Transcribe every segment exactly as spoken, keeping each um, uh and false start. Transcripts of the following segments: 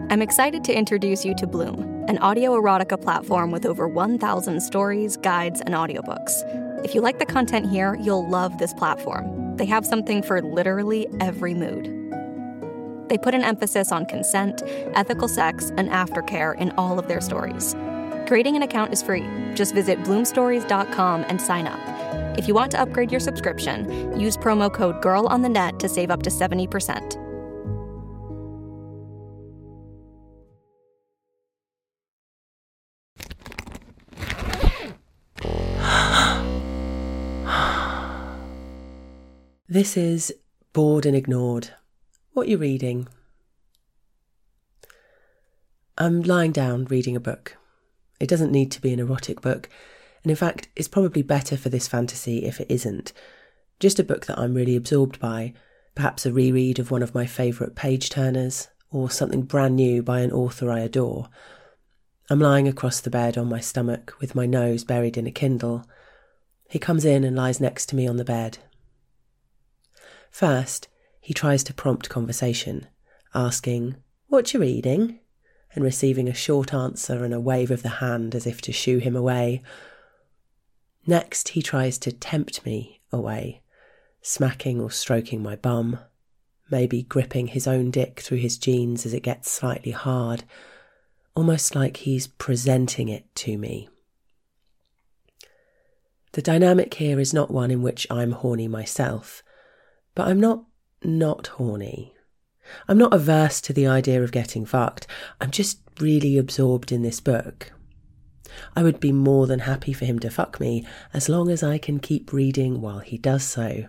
I'm excited to introduce you to Bloom, an audio erotica platform with over one thousand stories, guides, and audiobooks. If you like the content here, you'll love this platform. They have something for literally every mood. They put an emphasis on consent, ethical sex, and aftercare in all of their stories. Creating an account is free. Just visit bloom stories dot com and sign up. If you want to upgrade your subscription, use promo code GIRLONTHENET to save up to seventy percent. This is Bored and Ignored. What you're reading? I'm lying down reading a book. It doesn't need to be an erotic book, and in fact, it's probably better for this fantasy if it isn't. Just a book that I'm really absorbed by, perhaps a reread of one of my favourite page-turners, or something brand new by an author I adore. I'm lying across the bed on my stomach with my nose buried in a Kindle. He comes in and lies next to me on the bed. First, he tries to prompt conversation, asking, "What you reading?" and receiving a short answer and a wave of the hand as if to shoo him away. Next, he tries to tempt me away, smacking or stroking my bum, maybe gripping his own dick through his jeans as it gets slightly hard, almost like he's presenting it to me. The dynamic here is not one in which I'm horny myself, but I'm not not horny. I'm not averse to the idea of getting fucked. I'm just really absorbed in this book. I would be more than happy for him to fuck me as long as I can keep reading while he does so.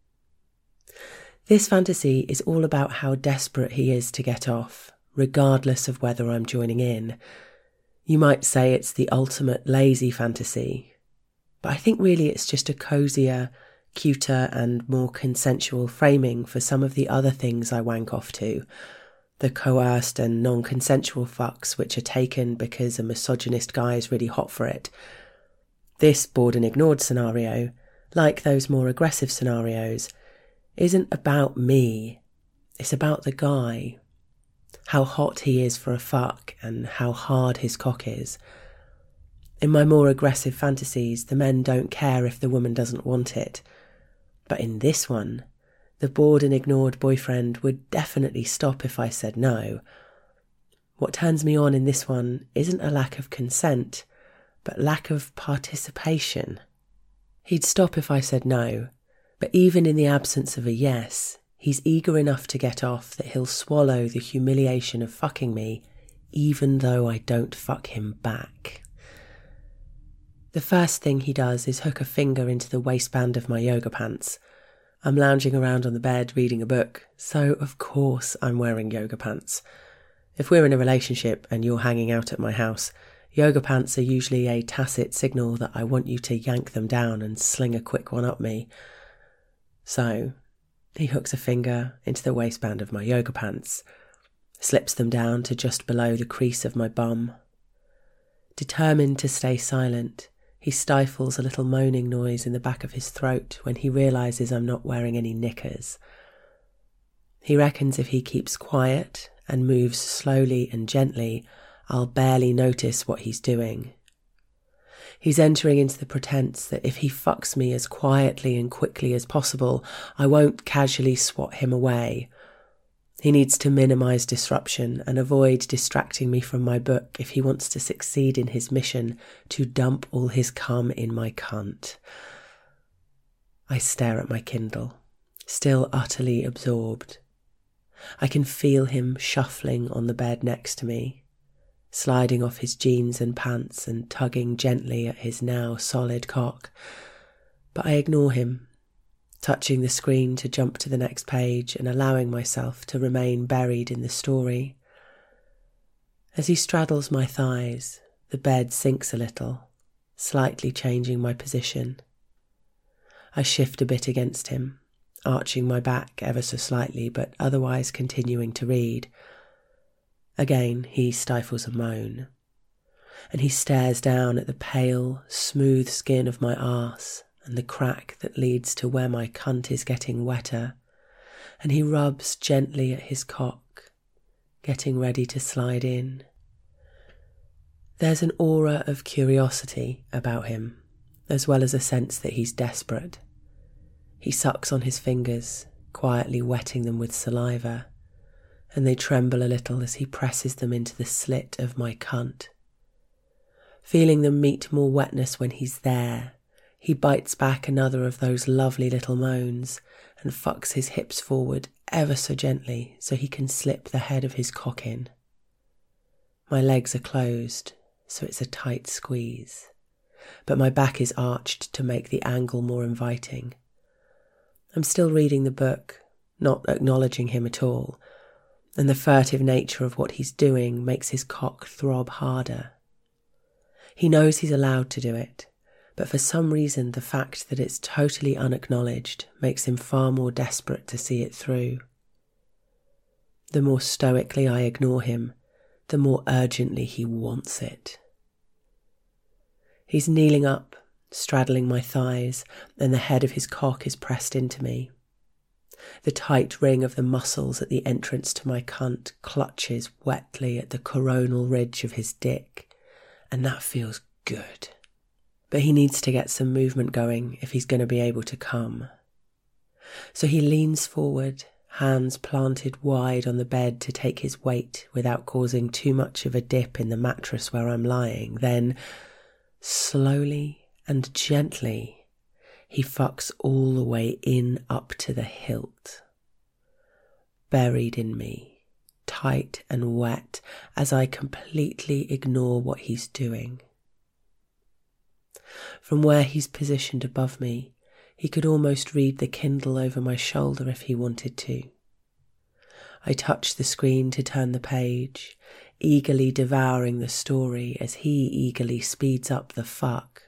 This fantasy is all about how desperate he is to get off, regardless of whether I'm joining in. You might say it's the ultimate lazy fantasy, but I think really it's just a cosier, cuter and more consensual framing for some of the other things I wank off to, the coerced and non-consensual fucks which are taken because a misogynist guy is really hot for it. This bored and ignored scenario, like those more aggressive scenarios, isn't about me, it's about the guy, how hot he is for a fuck and how hard his cock is. In my more aggressive fantasies, the men don't care if the woman doesn't want it. But in this one, the bored and ignored boyfriend would definitely stop if I said no. What turns me on in this one isn't a lack of consent, but lack of participation. He'd stop if I said no, but even in the absence of a yes, he's eager enough to get off that he'll swallow the humiliation of fucking me, even though I don't fuck him back. The first thing he does is hook a finger into the waistband of my yoga pants. I'm lounging around on the bed reading a book, so of course I'm wearing yoga pants. If we're in a relationship and you're hanging out at my house, yoga pants are usually a tacit signal that I want you to yank them down and sling a quick one up me. So, he hooks a finger into the waistband of my yoga pants, slips them down to just below the crease of my bum. Determined to stay silent, he stifles a little moaning noise in the back of his throat when he realises I'm not wearing any knickers. He reckons if he keeps quiet and moves slowly and gently, I'll barely notice what he's doing. He's entering into the pretense that if he fucks me as quietly and quickly as possible, I won't casually swat him away. He needs to minimise disruption and avoid distracting me from my book if he wants to succeed in his mission to dump all his cum in my cunt. I stare at my Kindle, still utterly absorbed. I can feel him shuffling on the bed next to me, sliding off his jeans and pants and tugging gently at his now solid cock. But I ignore him, touching the screen to jump to the next page and allowing myself to remain buried in the story. As he straddles my thighs, the bed sinks a little, slightly changing my position. I shift a bit against him, arching my back ever so slightly, but otherwise continuing to read. Again, he stifles a moan, and he stares down at the pale, smooth skin of my arse and the crack that leads to where my cunt is getting wetter, and he rubs gently at his cock, getting ready to slide in. There's an aura of curiosity about him, as well as a sense that he's desperate. He sucks on his fingers, quietly wetting them with saliva, and they tremble a little as he presses them into the slit of my cunt. Feeling them meet more wetness when he's there, he bites back another of those lovely little moans and fucks his hips forward ever so gently so he can slip the head of his cock in. My legs are closed, so it's a tight squeeze, but my back is arched to make the angle more inviting. I'm still reading the book, not acknowledging him at all, and the furtive nature of what he's doing makes his cock throb harder. He knows he's allowed to do it, but for some reason the fact that it's totally unacknowledged makes him far more desperate to see it through. The more stoically I ignore him, the more urgently he wants it. He's kneeling up, straddling my thighs, and the head of his cock is pressed into me. The tight ring of the muscles at the entrance to my cunt clutches wetly at the coronal ridge of his dick, and that feels good. But he needs to get some movement going if he's going to be able to come. So he leans forward, hands planted wide on the bed to take his weight without causing too much of a dip in the mattress where I'm lying. Then, slowly and gently, he fucks all the way in up to the hilt. Buried in me, tight and wet, as I completely ignore what he's doing. From where he's positioned above me, he could almost read the Kindle over my shoulder if he wanted to. I touch the screen to turn the page, eagerly devouring the story as he eagerly speeds up the fuck.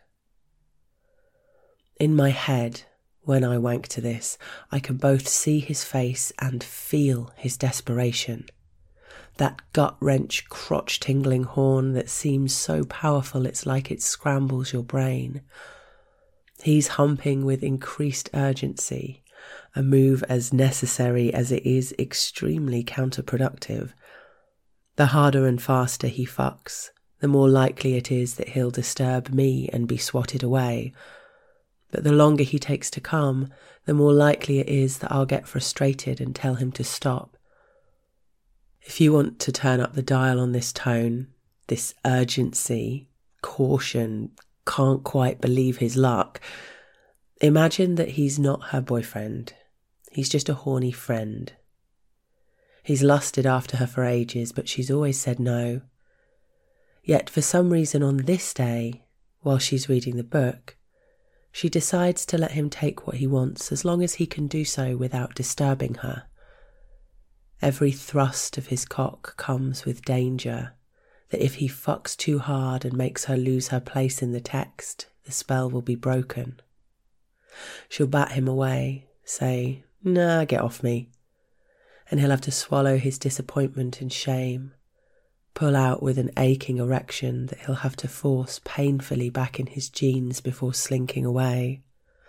In my head, when I wank to this, I can both see his face and feel his desperation. That gut-wrench, crotch-tingling horn that seems so powerful it's like it scrambles your brain. He's humping with increased urgency, a move as necessary as it is extremely counterproductive. The harder and faster he fucks, the more likely it is that he'll disturb me and be swatted away. But the longer he takes to come, the more likely it is that I'll get frustrated and tell him to stop. If you want to turn up the dial on this tone, this urgency, caution, can't quite believe his luck, imagine that he's not her boyfriend. He's just a horny friend. He's lusted after her for ages, but she's always said no. Yet for some reason on this day, while she's reading the book, she decides to let him take what he wants as long as he can do so without disturbing her. Every thrust of his cock comes with danger, that if he fucks too hard and makes her lose her place in the text, the spell will be broken. She'll bat him away, say, "Nah, get off me," and he'll have to swallow his disappointment and shame, pull out with an aching erection that he'll have to force painfully back in his jeans before slinking away.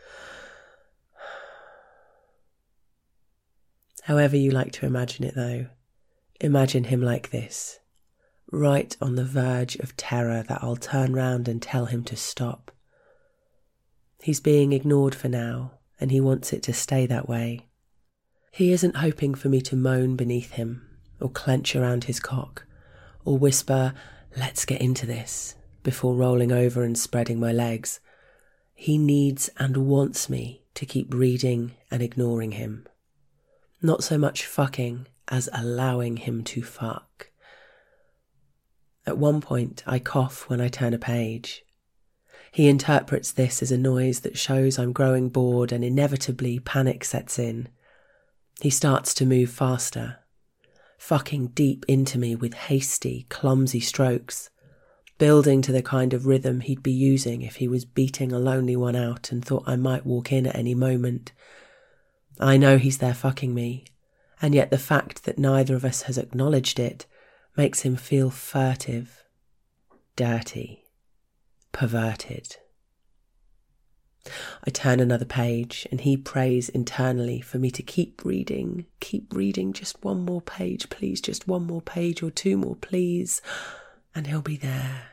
However you like to imagine it though, imagine him like this, right on the verge of terror that I'll turn round and tell him to stop. He's being ignored for now, and he wants it to stay that way. He isn't hoping for me to moan beneath him, or clench around his cock, or whisper, "Let's get into this," before rolling over and spreading my legs. He needs and wants me to keep reading and ignoring him. Not so much fucking as allowing him to fuck. At one point, I cough when I turn a page. He interprets this as a noise that shows I'm growing bored, and inevitably panic sets in. He starts to move faster, fucking deep into me with hasty, clumsy strokes, building to the kind of rhythm he'd be using if he was beating a lonely one out and thought I might walk in at any moment. I know he's there fucking me, and yet the fact that neither of us has acknowledged it makes him feel furtive, dirty, perverted. I turn another page and he prays internally for me to keep reading, keep reading, just one more page, please, just one more page or two more, please, and he'll be there.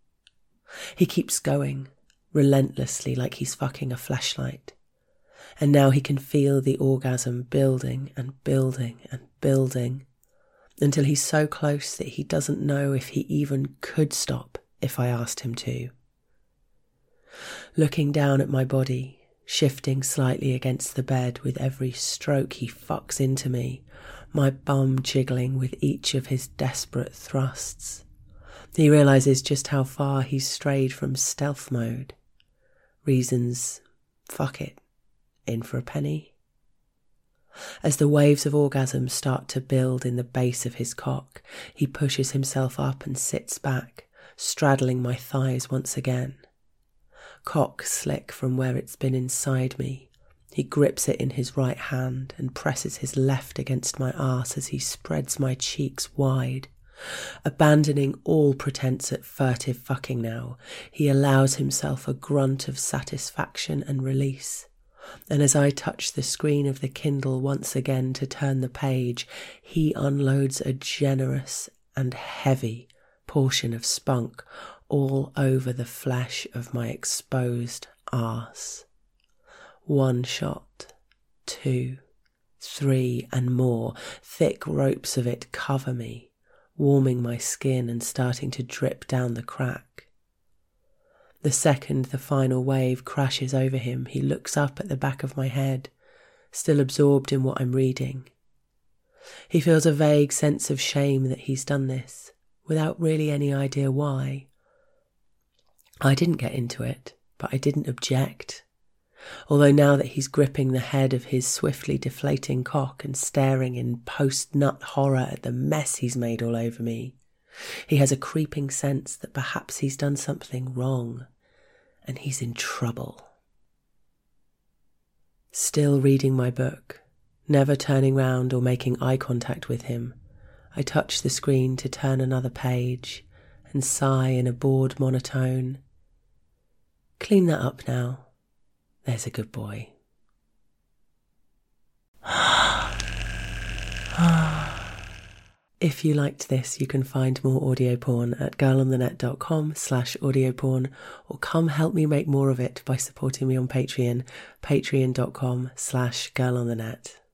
He keeps going, relentlessly, like he's fucking a fleshlight. And now he can feel the orgasm building and building and building until he's so close that he doesn't know if he even could stop if I asked him to. Looking down at my body, shifting slightly against the bed with every stroke he fucks into me, my bum jiggling with each of his desperate thrusts, he realises just how far he's strayed from stealth mode. Reasons, fuck it, in for a penny. As the waves of orgasm start to build in the base of his cock, he pushes himself up and sits back, straddling my thighs once again. Cock slick from where it's been inside me, he grips it in his right hand and presses his left against my arse as he spreads my cheeks wide. Abandoning all pretense at furtive fucking now, he allows himself a grunt of satisfaction and release. And as I touch the screen of the Kindle once again to turn the page, he unloads a generous and heavy portion of spunk all over the flesh of my exposed arse. One shot, two, three, and more. Thick ropes of it cover me, warming my skin and starting to drip down the crack. The second the final wave crashes over him, he looks up at the back of my head, still absorbed in what I'm reading. He feels a vague sense of shame that he's done this, without really any idea why. I didn't get into it, but I didn't object. Although now that he's gripping the head of his swiftly deflating cock and staring in post-nut horror at the mess he's made all over me, he has a creeping sense that perhaps he's done something wrong, and he's in trouble. Still reading my book, never turning round or making eye contact with him, I touch the screen to turn another page and sigh in a bored monotone. Clean that up now. There's a good boy. If you liked this, you can find more audio porn at girlonthenet.com slash audio porn, or come help me make more of it by supporting me on Patreon, patreon.com slash girlonthenet.